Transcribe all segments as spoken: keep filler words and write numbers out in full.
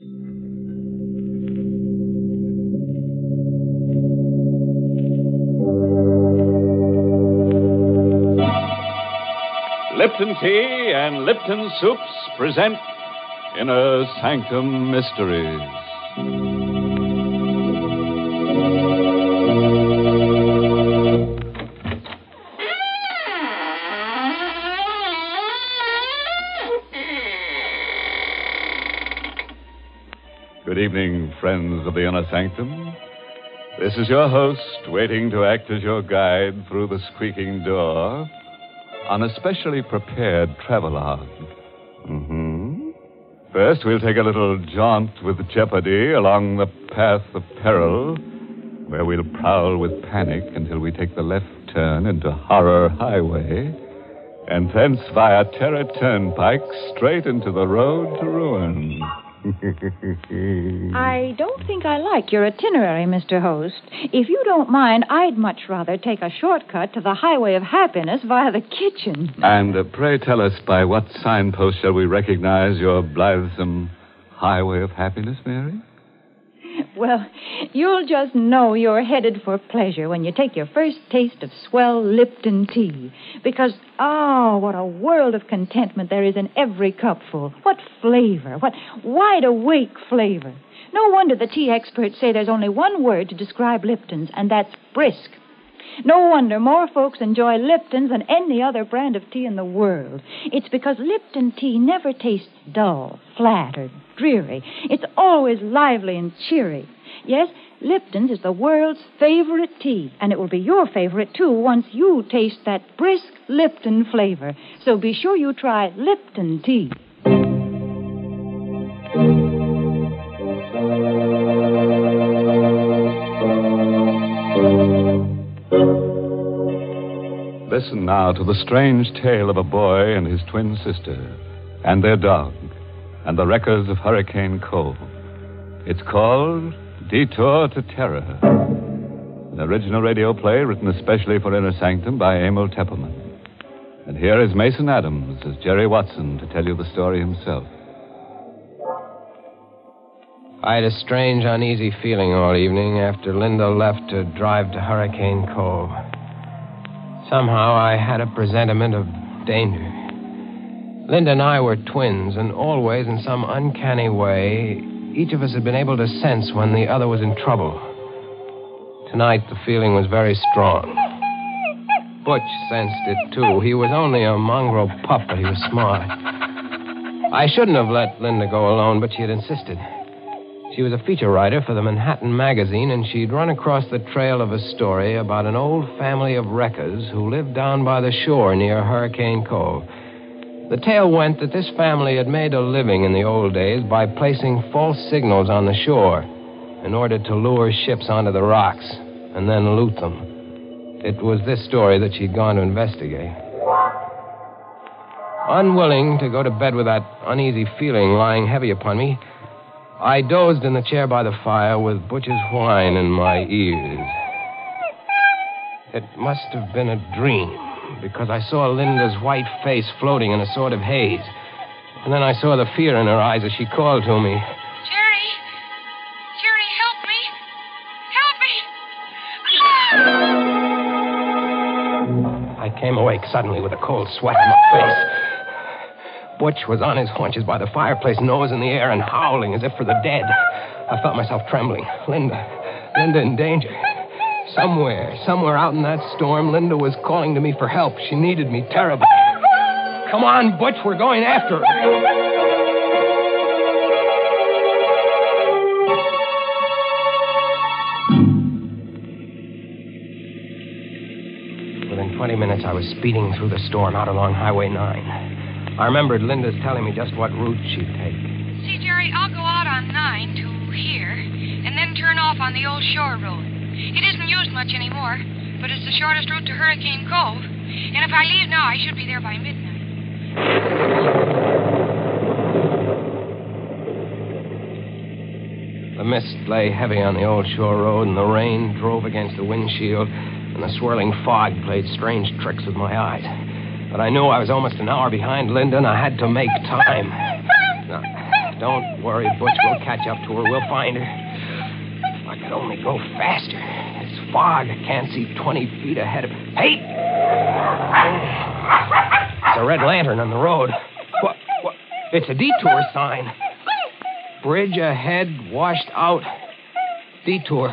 Lipton Tea and Lipton Soups present Inner Sanctum Mysteries. Good evening, friends of the Inner Sanctum. This is your host, waiting to act as your guide through the squeaking door on a specially prepared travelogue. Mm-hmm. First, we'll take a little jaunt with jeopardy along the path of peril, where we'll prowl with panic until we take the left turn into Horror Highway, and thence via Terror Turnpike straight into the road to ruin. I don't think I like your itinerary, Mister Host. If you don't mind, I'd much rather take a shortcut to the Highway of Happiness via the kitchen. And uh, pray tell us, by what signpost shall we recognize your blithesome Highway of Happiness, Mary? Well, you'll just know you're headed for pleasure when you take your first taste of swell Lipton tea. Because, oh, what a world of contentment there is in every cupful. What flavor, what wide-awake flavor. No wonder the tea experts say there's only one word to describe Lipton's, and that's brisk. No wonder more folks enjoy Lipton's than any other brand of tea in the world. It's because Lipton tea never tastes dull, flat, or dreary. It's always lively and cheery. Yes, Lipton's is the world's favorite tea, and it will be your favorite, too, once you taste that brisk Lipton flavor. So be sure you try Lipton tea. Listen now to the strange tale of a boy and his twin sister, and their dog, and the wreckers of Hurricane Cove. It's called Detour to Terror, an original radio play written especially for Inner Sanctum by Emil Teppelman. And here is Mason Adams as Jerry Watson to tell you the story himself. I had a strange, uneasy feeling all evening after Linda left to drive to Hurricane Cove. Somehow I had a presentiment of danger. Linda and I were twins, and always, in some uncanny way, each of us had been able to sense when the other was in trouble. Tonight, the feeling was very strong. Butch sensed it, too. He was only a mongrel pup, but he was smart. I shouldn't have let Linda go alone, but she had insisted. She was a feature writer for the Manhattan Magazine, and she'd run across the trail of a story about an old family of wreckers who lived down by the shore near Hurricane Cove. The tale went that this family had made a living in the old days by placing false signals on the shore in order to lure ships onto the rocks and then loot them. It was this story that she'd gone to investigate. Unwilling to go to bed with that uneasy feeling lying heavy upon me, I dozed in the chair by the fire with Butch's whine in my ears. It must have been a dream, because I saw Linda's white face floating in a sort of haze. And then I saw the fear in her eyes as she called to me. Jerry! Jerry, help me! Help me! I came awake suddenly with a cold sweat in my face. Butch was on his haunches by the fireplace, nose in the air, and howling as if for the dead. I felt myself trembling. Linda, Linda in danger. Somewhere, somewhere out in that storm, Linda was calling to me for help. She needed me terribly. Come on, Butch, we're going after her. Within twenty minutes, I was speeding through the storm out along Highway nine. I remembered Linda's telling me just what route she'd take. See, Jerry, I'll go out on nine to here, and then turn off on the old shore road. It isn't used much anymore, but it's the shortest route to Hurricane Cove. And if I leave now, I should be there by midnight. The mist lay heavy on the old shore road, and the rain drove against the windshield, and the swirling fog played strange tricks with my eyes. But I knew I was almost an hour behind Linda, and I had to make time. Now, Don't worry, Butch. We'll catch up to her. We'll find her. If I could only go faster. It's fog. I can't see twenty feet ahead of me. Hey! It's a red lantern on the road. What? What? It's a detour sign. Bridge ahead, washed out. Detour.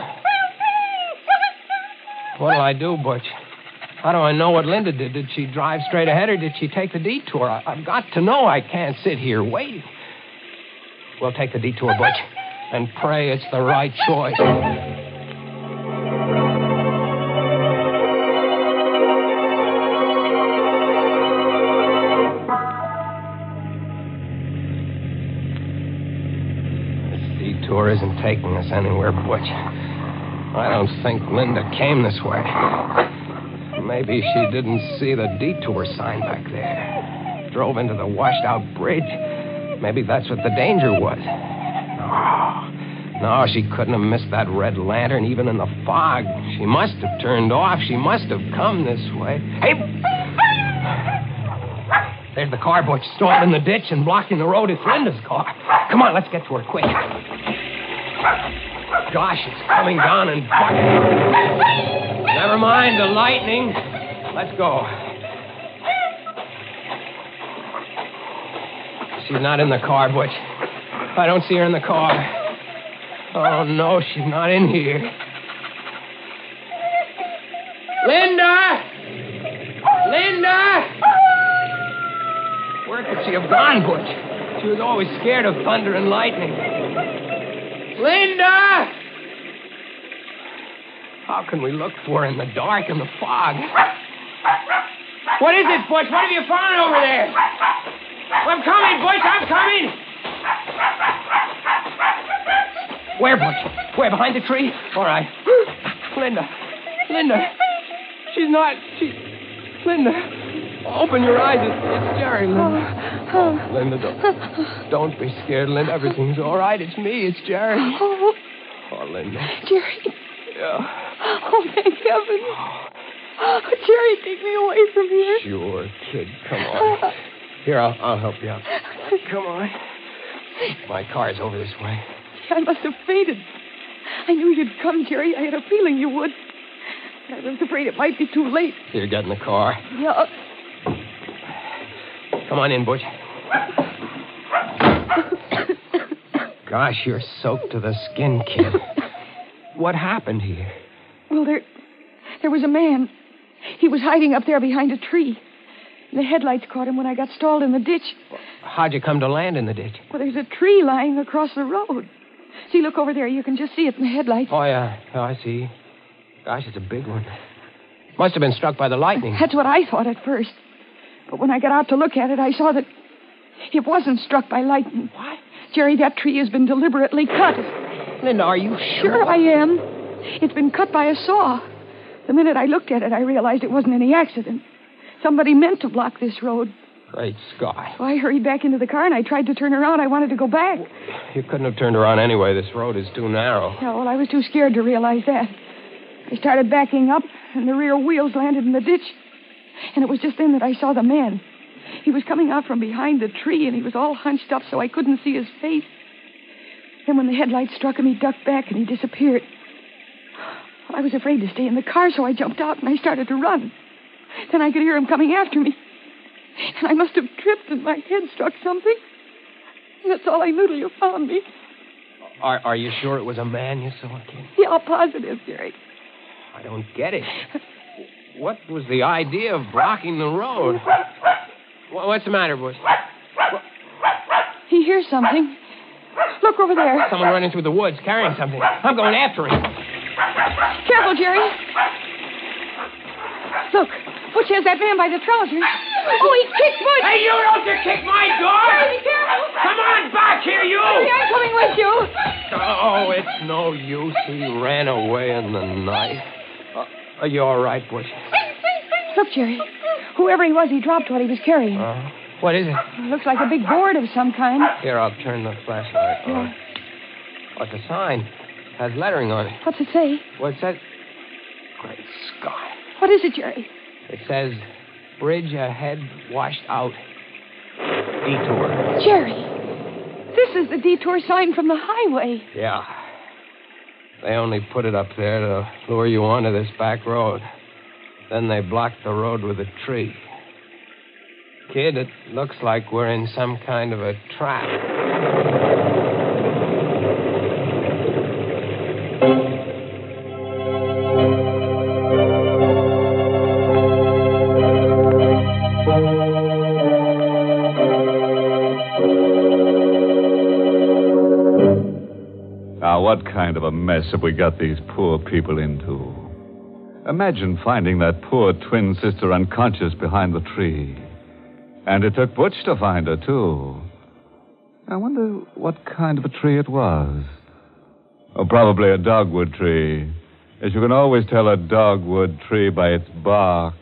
What'll I do, Butch? How do I know what Linda did? Did she drive straight ahead or did she take the detour? I, I've got to know. I can't sit here waiting. We'll take the detour, Butch, and pray it's the right choice. This detour isn't taking us anywhere, Butch. I don't think Linda came this way. Maybe she didn't see the detour sign back there. Drove into the washed-out bridge. Maybe that's what the danger was. No, no, she couldn't have missed that red lantern even in the fog. She must have turned off. She must have come this way. Hey! There's the car, Butch, stalled in the ditch and blocking the road. It's Linda's car. Come on, let's get to her quick. Gosh, it's coming down and bucking. Never mind the lightning. Let's go. She's not in the car, Butch. I don't see her in the car. Oh, no, she's not in here. Linda! Linda! Where could she have gone, Butch? She was always scared of thunder and lightning. Linda! How can we look for her in the dark and the fog? What is it, Butch? What have you found over there? I'm coming, Butch. I'm coming. Where, Butch? Where? Behind the tree? All right. Linda. Linda. She's not. She. Linda. Open your eyes. It's, it's Jerry, Linda. Oh, Linda, don't, don't be scared, Linda. Everything's all right. It's me. It's Jerry. Oh, oh Linda. Jerry. Yeah. Oh, thank heaven. Oh, Jerry, take me away from here. Sure, kid. Come on. Here, I'll, I'll help you out. Come on. My car's over this way. I must have fainted. I knew you'd come, Jerry. I had a feeling you would. I was afraid it might be too late. Here, get in the car. Yeah. Come on in, Butch. Gosh, you're soaked to the skin, kid. What happened here? Well, there, there was a man. He was hiding up there behind a tree. The headlights caught him when I got stalled in the ditch. How'd you come to land in the ditch? Well, there's a tree lying across the road. See, look over there. You can just see it in the headlights. Oh, yeah. Oh, I see. Gosh, it's a big one. Must have been struck by the lightning. That's what I thought at first. But when I got out to look at it, I saw that it wasn't struck by lightning. What? Jerry, that tree has been deliberately cut. Linda, are you sure? Sure I am. It's been cut by a saw. The minute I looked at it, I realized it wasn't any accident. Somebody meant to block this road. Great Scott. So I hurried back into the car, and I tried to turn around. I wanted to go back. You couldn't have turned around anyway. This road is too narrow. Yeah, well, I was too scared to realize that. I started backing up, and the rear wheels landed in the ditch. And it was just then that I saw the man. He was coming out from behind the tree, and he was all hunched up so I couldn't see his face. Then when the headlights struck him, he ducked back, and he disappeared. Well, I was afraid to stay in the car, so I jumped out, and I started to run. Then I could hear him coming after me. And I must have tripped, and my head struck something. That's all I knew till you found me. Are, are you sure it was a man you saw, kid? Yeah, positive, Jerry. I don't get it. What was the idea of blocking the road? What's the matter, Bush? He hears something. Look over there. Someone running through the woods carrying something. I'm going after him. Careful, Jerry. Look, Butch has that man by the trousers. Oh, he kicked Butch. Hey, you don't you kick my door! Jerry, be careful. Come on back here, you! Jerry, I'm coming with you. Oh, it's no use. He ran away in the night. Uh, are you all right, Butch? Look, Jerry. Whoever he was, he dropped what he was carrying. Uh, what is it? It looks like a big board of some kind. Here, I'll turn the flashlight on. Yeah. What's the sign? It has lettering on it. What's it say? What's that? Great Scott. What is it, Jerry? It says, bridge ahead, washed out. Detour. Jerry, This is the detour sign from the highway. Yeah. They only put it up there to lure you onto this back road. Then they blocked the road with a tree. Kid, it looks like we're in some kind of a trap. Now, what kind of a mess have we got these poor people into? Imagine finding that poor twin sister unconscious behind the tree. And it took Butch to find her, too. I wonder what kind of a tree it was. Oh, probably a dogwood tree. As you can always tell a dogwood tree by its bark.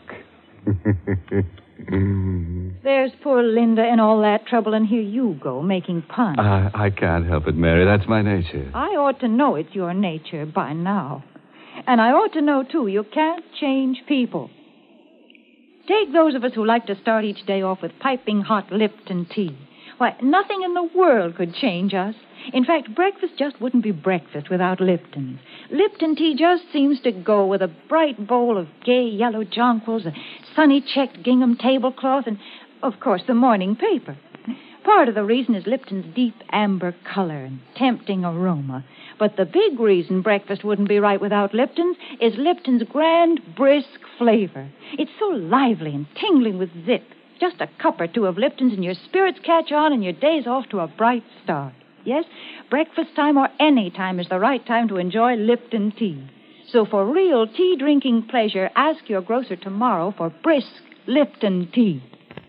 There's poor Linda in all that trouble, and here you go, making puns. I, I can't help it, Mary. That's my nature. I ought to know it's your nature by now. And I ought to know, too, you can't change people. Take those of us who like to start each day off with piping hot Lipton tea. Why, nothing in the world could change us. In fact, breakfast just wouldn't be breakfast without Lipton. Lipton tea just seems to go with a bright bowl of gay yellow jonquils, a sunny checked gingham tablecloth, and, of course, the morning paper. Part of the reason is Lipton's deep amber color and tempting aroma. But the big reason breakfast wouldn't be right without Lipton's is Lipton's grand, brisk flavor. It's so lively and tingling with zip. Just a cup or two of Lipton's and your spirits catch on and your day's off to a bright start. Yes, breakfast time or any time is the right time to enjoy Lipton tea. So for real tea-drinking pleasure, ask your grocer tomorrow for brisk Lipton tea.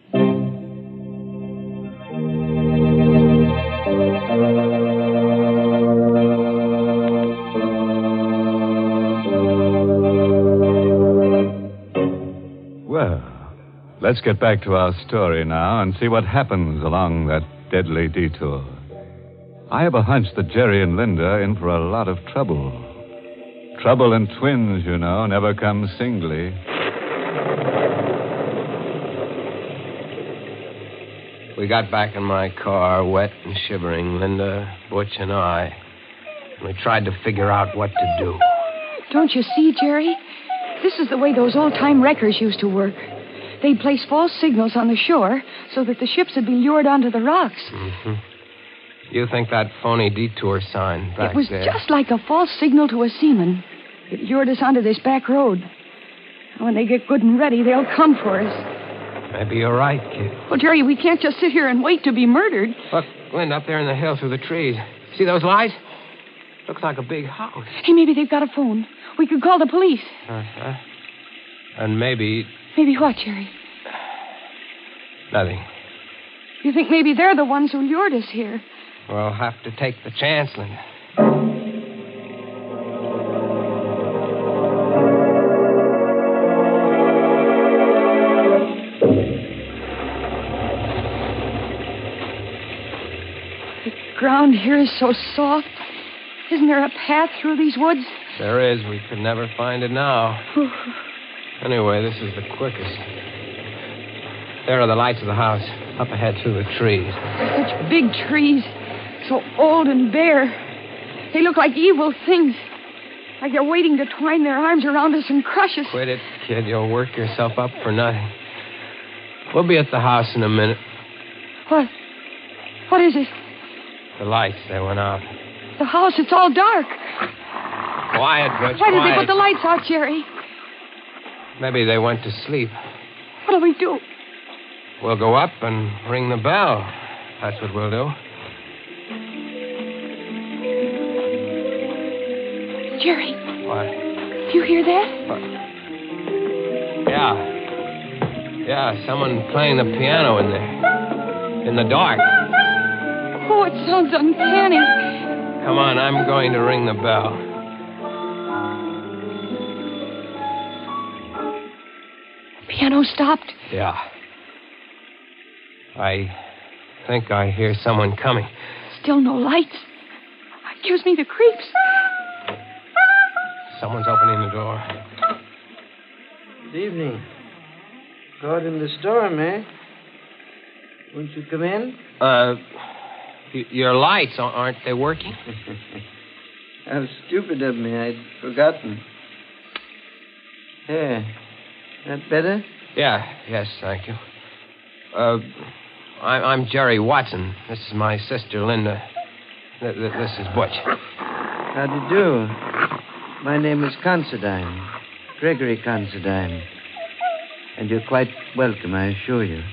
Well, let's get back to our story now and see what happens along that deadly detour. I have a hunch that Jerry and Linda are in for a lot of trouble. Trouble and twins, you know, never come singly. We got back in my car, wet and shivering, Linda, Butch, and I. And we tried to figure out what to do. Don't you see, Jerry? This is the way those old-time wreckers used to work. They'd place false signals on the shore so that the ships would be lured onto the rocks. Mm-hmm. You think that phony detour sign back It was there... just like a false signal to a seaman. It lured us onto this back road. When they get good and ready, they'll come for us. Maybe you're right, kid. Well, Jerry, we can't just sit here and wait to be murdered. Look, Linda, up there in the hill through the trees. See those lights? Looks like a big house. Hey, maybe they've got a phone. We could call the police. Uh-huh. And maybe... Maybe what, Jerry? Nothing. You think maybe they're the ones who lured us here? We'll have to take the chance, Linda. The ground here is so soft. Isn't there a path through these woods? There is. We could never find it now. Anyway, this is the quickest. There are the lights of the house, up ahead through the trees. Such big trees, so old and bare. They look like evil things, like they're waiting to twine their arms around us and crush us. Quit it, kid. You'll work yourself up for nothing. We'll be at the house in a minute. What? What is it? The lights, they went out. The house, it's all dark. Quiet, Butch, Why did quiet. they put the lights out, Jerry? Maybe they went to sleep. What'll we do? We'll go up and ring the bell. That's what we'll do. Jerry. What? Do you hear that? What? Yeah. Yeah, someone playing the piano in there. In the dark. Oh, it sounds uncanny. Come on, I'm going to ring the bell. Piano stopped. Yeah. I think I hear someone coming. Still no lights. It gives me the creeps. Someone's opening the door. Good evening. Caught in the storm, eh? Won't you come in? Uh, Y- your lights, aren't they working? How stupid of me. I'd forgotten. There. That better? Yeah, yes, thank you. Uh, I- I'm Jerry Watson. This is my sister, Linda. Th- th- this is Butch. How do you do? My name is Considine. Gregory Considine. And you're quite welcome, I assure you.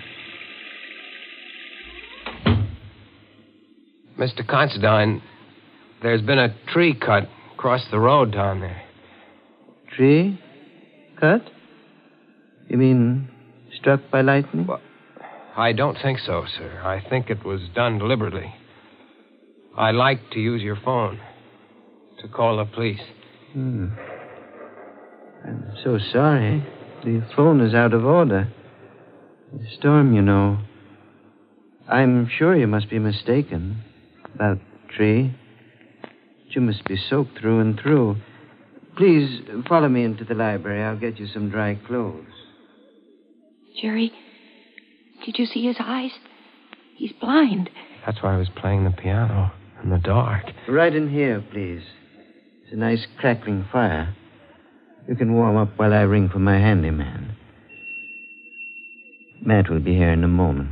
Mister Considine, there's been a tree cut across the road down there. Tree? Cut? You mean struck by lightning? Well, I don't think so, sir. I think it was done deliberately. I'd like to use your phone to call the police. Hmm. I'm so sorry. The phone is out of order. The storm, you know. I'm sure you must be mistaken about the tree. You must be soaked through and through. Please follow me into the library. I'll get you some dry clothes. Jerry, did you see his eyes? He's blind. That's why I was playing the piano in the dark. Right in here, please. It's a nice crackling fire. You can warm up while I ring for my handyman. Matt will be here in a moment.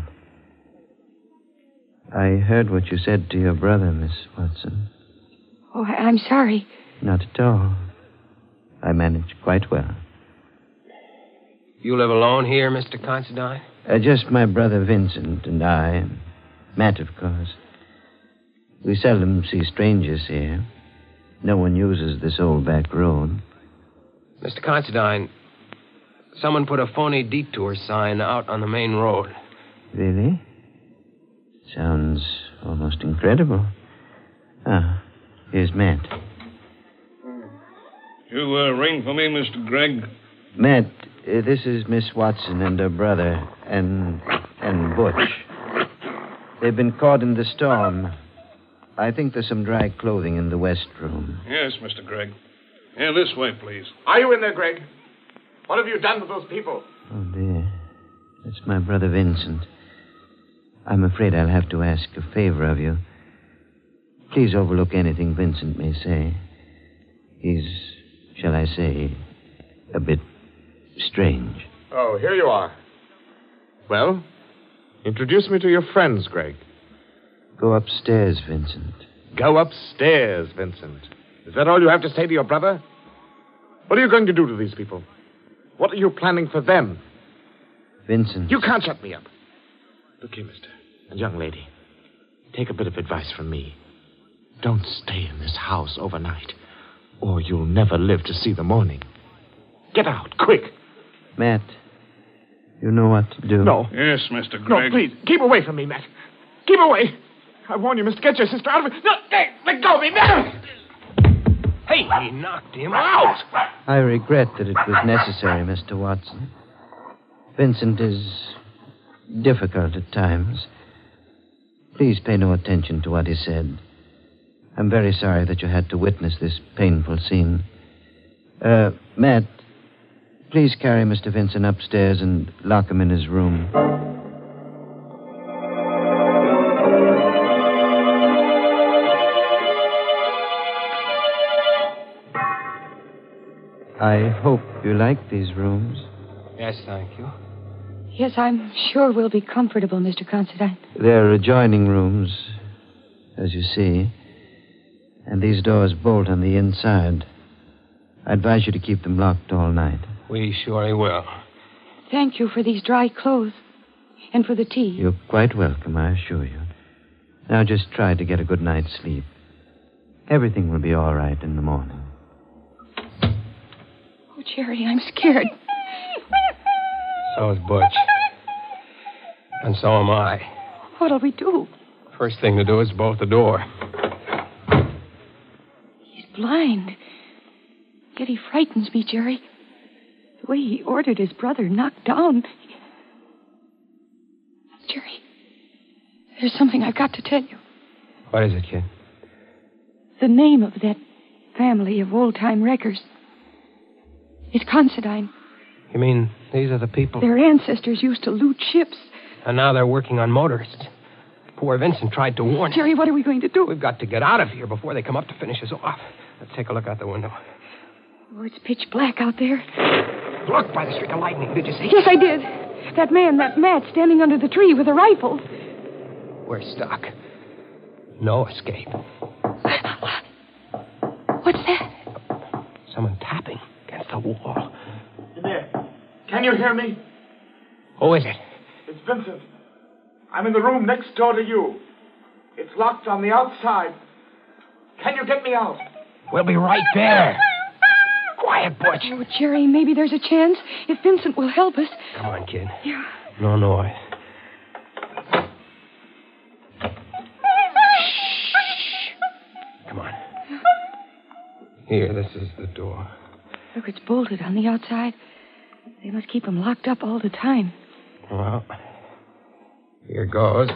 I heard what you said to your brother, Miss Watson. Oh, I- I'm sorry. Not at all. I managed quite well. You live alone here, Mister Considine? Uh, just my brother Vincent and I, and Matt, of course. We seldom see strangers here. No one uses this old back road. Mister Considine, someone put a phony detour sign out on the main road. Really? Sounds almost incredible. Ah, here's Matt. You uh, ring for me, Mister Gregg? Matt, uh, this is Miss Watson and her brother, and and Butch. They've been caught in the storm. I think there's some dry clothing in the west room. Yes, Mister Gregg. Yeah, this way, please. Are you in there, Greg? What have you done to those people? Oh, dear. That's my brother Vincent. I'm afraid I'll have to ask a favor of you. Please overlook anything Vincent may say. He's, shall I say, a bit strange. Oh, here you are. Well, introduce me to your friends, Greg. Go upstairs, Vincent. Go upstairs, Vincent. Is that all you have to say to your brother? What are you going to do to these people? What are you planning for them? Vincent. You can't shut me up. Look here, mister. And young lady. Take a bit of advice from me. Don't stay in this house overnight, or you'll never live to see the morning. Get out, quick. Matt, you know what to do. No. Yes, Mister No, Gregg. please, keep away from me, Matt. Keep away. I warn you, mister, get your sister out of it. No, hey, let go of me, Matt. Hey, he knocked him Out. I regret that it was necessary, Mister Watson. Vincent is difficult at times. Please pay no attention to what he said. I'm very sorry that you had to witness this painful scene. Uh, Matt, please carry Mister Vincent upstairs and lock him in his room. I hope you like these rooms. Yes, thank you. Yes, I'm sure we'll be comfortable, Mister Considine. They're adjoining rooms, as you see. And these doors bolt on the inside. I advise you to keep them locked all night. We surely will. Thank you for these dry clothes and for the tea. You're quite welcome, I assure you. Now just try to get a good night's sleep. Everything will be all right in the morning. Oh, Jerry, I'm scared. So is Butch. And so am I. What'll we do? First thing to do is bolt the door. He's blind. Yet he frightens me, Jerry. The way he ordered his brother knocked down. Jerry, there's something I've got to tell you. What is it, kid? The name of that family of old-time wreckers is Considine. You mean these are the people? Their ancestors used to loot ships. And now they're working on motorists. Poor Vincent tried to warn him. Jerry, what are we going to do? We've got to get out of here before they come up to finish us off. Let's take a look out the window. Oh, it's pitch black out there. Look, by the streak of lightning. Did you see? Yes, I did. That man, that Matt, standing under the tree with a rifle. We're stuck. No escape. What's that? Someone tapping against the wall. In there. Can you hear me? Who is it? It's Vincent. I'm in the room next door to you. It's locked on the outside. Can you get me out? We'll be right there. Quiet, Butch. Oh, Jerry, maybe there's a chance if Vincent will help us. Come on, kid. Yeah. No noise. Come on. Here, this is the door. Look, it's bolted on the outside. They must keep him locked up all the time. Well, here goes.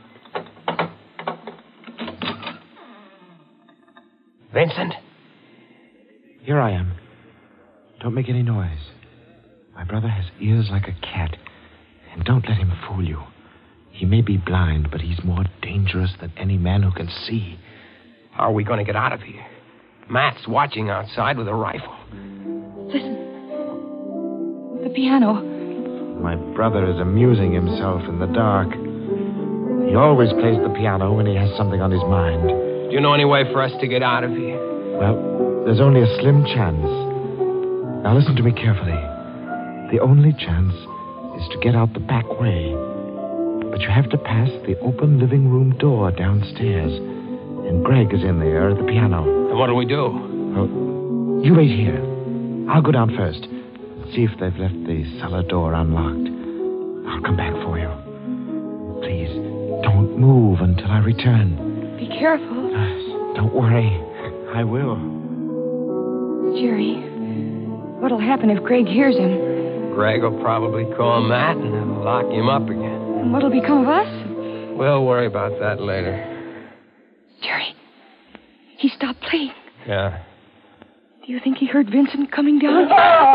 Vincent? Here I am. Don't make any noise. My brother has ears like a cat. And don't let him fool you. He may be blind, but he's more dangerous than any man who can see. How are we going to get out of here? Matt's watching outside with a rifle. Listen. The piano. My brother is amusing himself in the dark. He always plays the piano when he has something on his mind. Do you know any way for us to get out of here? Well, there's only a slim chance. Now listen to me carefully. The only chance is to get out the back way. But you have to pass the open living room door downstairs. And Greg is in there at the piano. And what'll we do? Well, you wait here. I'll go down first. See if they've left the cellar door unlocked. I'll come back for you. Please, don't move until I return. Be careful. Uh, don't worry. I will. Jerry, what'll happen if Greg hears him? Greg will probably call Matt and then lock him up again. And what'll become of us? We'll worry about that later. Jerry, he stopped playing. Yeah. Do you think he heard Vincent coming down?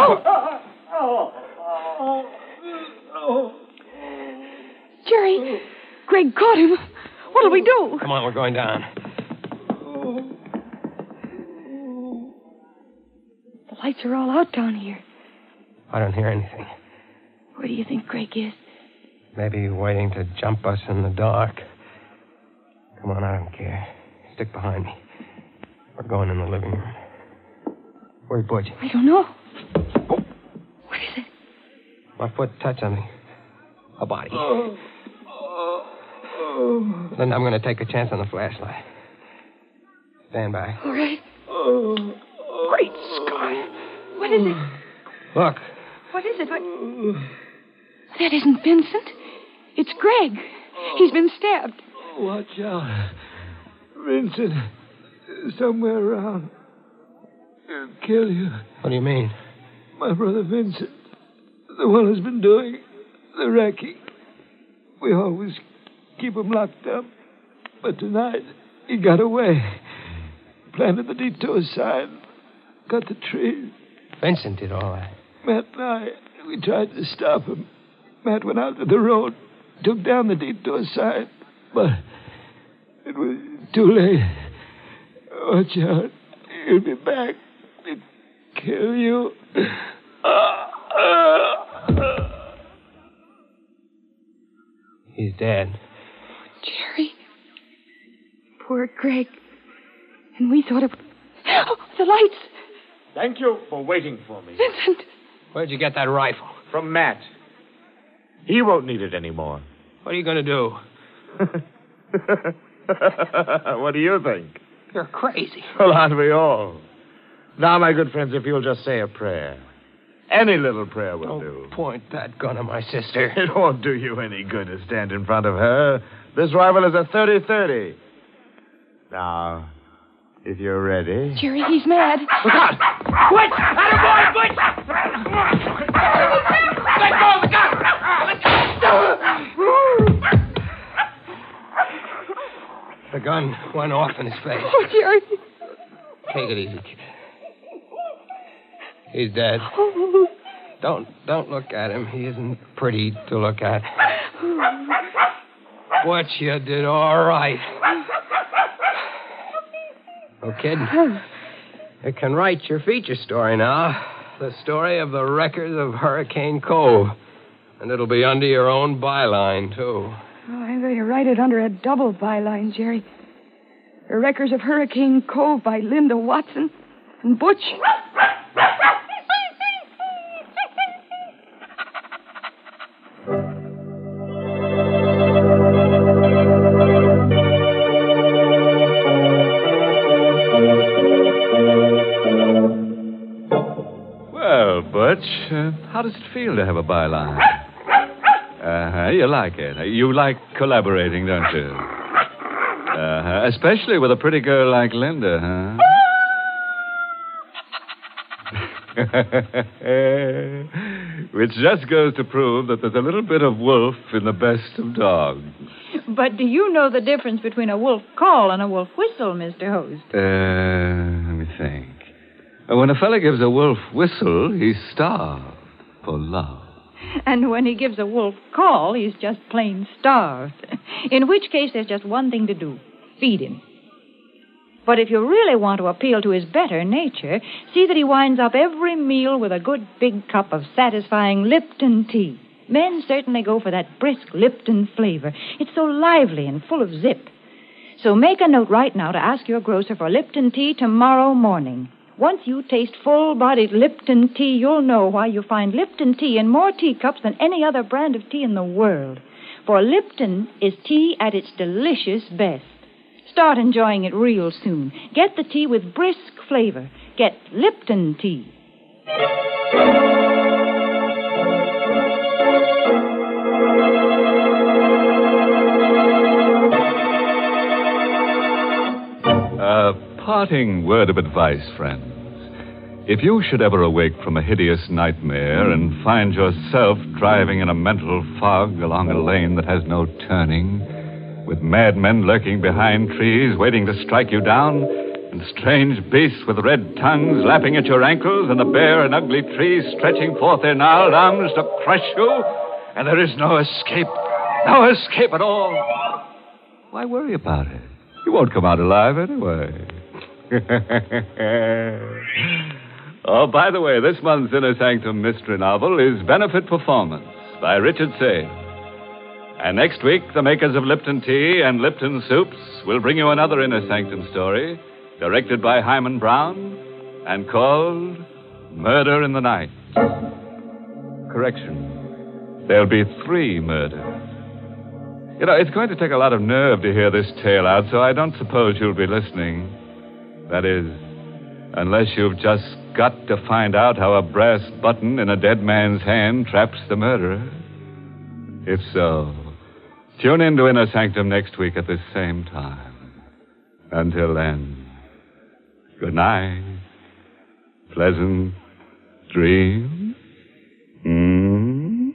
Oh! Jerry, Greg caught him. What'll we do? Come on, we're going down. The lights are all out down here. I don't hear anything. Where do you think Greg is? Maybe waiting to jump us in the dark. Come on, I don't care. Stick behind me. We're going in the living room. Where's Butch? I don't know. What is it? My foot touched something. A body. Oh. Oh. Then I'm going to take a chance on the flashlight. Stand by. All right. Oh. Great Scott. What is it? Look. What is it? What... That isn't Vincent. It's Greg. He's been stabbed. Watch out. Vincent is somewhere around. He'll kill you. What do you mean? My brother Vincent, the one who's been doing the wrecking. We always keep him locked up. But tonight, he got away. Planted the detour sign. Cut the trees. Vincent did all that. Matt and I, we tried to stop him. Matt went out to the road, took down the detour sign. But it was too late. Watch out. He'll be back to kill you. He's dead. Jerry. Poor Greg. And we thought it... Oh, the lights. Thank you for waiting for me. Vincent. Where'd you get that rifle? From Matt. He won't need it anymore. What are you going to do? What do you think? You're crazy. Well, aren't we all? Now, my good friends, if you'll just say a prayer. Any little prayer will Don't do. Point that gun at my sister. It won't do you any good to stand in front of her. This rifle is a thirty thirty. Now, if you're ready... Jerry, he's mad. Look out! Butch! Attaboy, Butch! Let go of the gun! Let go! The gun went off in his face. Oh, Jerry. Take it easy, kid. He's dead. Don't don't look at him. He isn't pretty to look at. Butch, you did all right. Oh, kid, you can write your feature story now. The story of the wreckers of Hurricane Cove. And it'll be under your own byline, too. Oh, I'm going to write it under a double byline, Jerry. The Wreckers of Hurricane Cove by Linda Watson and Butch. Well, Butch, uh, how does it feel to have a byline? Uh-huh, you like it. You like collaborating, don't you? Uh-huh, especially with a pretty girl like Linda, huh? Which just goes to prove that there's a little bit of wolf in the best of dogs. But do you know the difference between a wolf call and a wolf whistle, Mister Host? Uh, let me think. When a fella gives a wolf whistle, he's starved for love. And when he gives a wolf call, he's just plain starved. In which case, there's just one thing to do. Feed him. But if you really want to appeal to his better nature, see that he winds up every meal with a good big cup of satisfying Lipton tea. Men certainly go for that brisk Lipton flavor. It's so lively and full of zip. So make a note right now to ask your grocer for Lipton tea tomorrow morning. Once you taste full-bodied Lipton tea, you'll know why you find Lipton tea in more teacups than any other brand of tea in the world. For Lipton is tea at its delicious best. Start enjoying it real soon. Get the tea with brisk flavor. Get Lipton tea. A parting word of advice, friends. If you should ever awake from a hideous nightmare and find yourself driving in a mental fog along a lane that has no turning, with madmen lurking behind trees waiting to strike you down, and strange beasts with red tongues lapping at your ankles, and the bare and ugly trees stretching forth their gnarled arms to crush you, and there is no escape, no escape at all, why worry about it? You won't come out alive anyway. Oh, by the way, this month's Inner Sanctum mystery novel is Benefit Performance by Richard Sage. And next week, the makers of Lipton Tea and Lipton Soups will bring you another Inner Sanctum story, directed by Hyman Brown, and called Murder in the Night. Correction. There'll be three murders. You know, it's going to take a lot of nerve to hear this tale out, so I don't suppose you'll be listening. That is, unless you've just got to find out how a brass button in a dead man's hand traps the murderer. If so, tune in to Inner Sanctum next week at this same time. Until then, good night. Pleasant dreams. Hmm?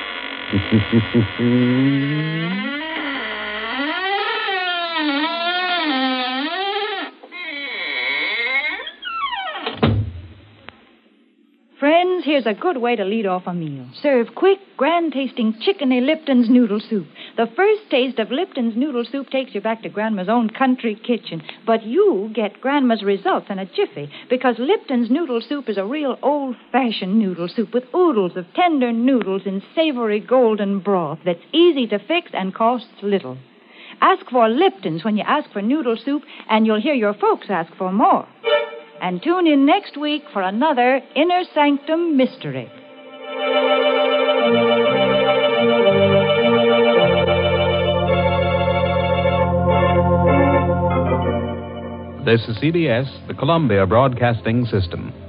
Friends, here's a good way to lead off a meal. Serve quick, grand-tasting chickeny Lipton's noodle soup. The first taste of Lipton's noodle soup takes you back to Grandma's own country kitchen. But you get Grandma's results in a jiffy, because Lipton's noodle soup is a real old-fashioned noodle soup with oodles of tender noodles in savory golden broth that's easy to fix and costs little. Ask for Lipton's when you ask for noodle soup, and you'll hear your folks ask for more. And tune in next week for another Inner Sanctum mystery. This is C B S, the Columbia Broadcasting System.